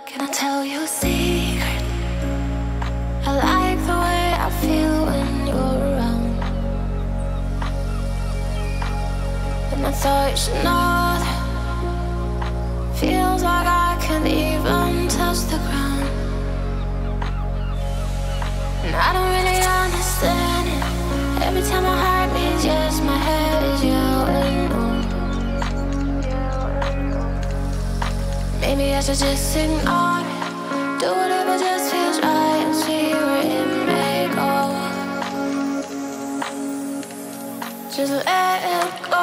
Can I tell you a secret? I like the way I feel when you're around. And I thought you should know that. Feels like I can't even touch the ground. And I don't really understand it. Every time my heart beats, yes, my head is yelling no. Maybe I should just ignore it. Do whatever just feels right and see where it may go. Just let it go.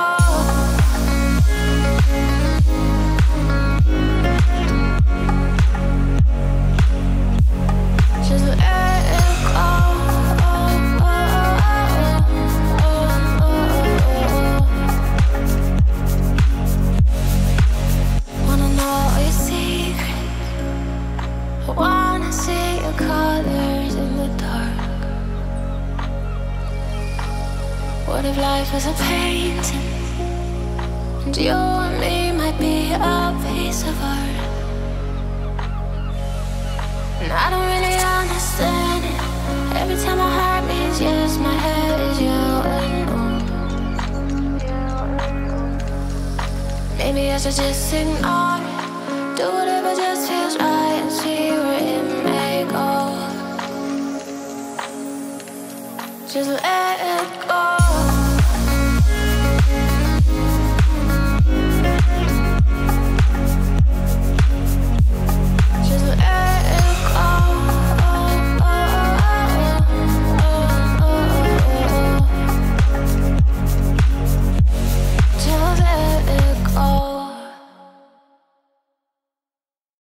What if life was a painting, and you and me might be a piece of art? And I don't really understand it. Every time my heart beats, yes, my head is yelling no. Maybe I should just ignore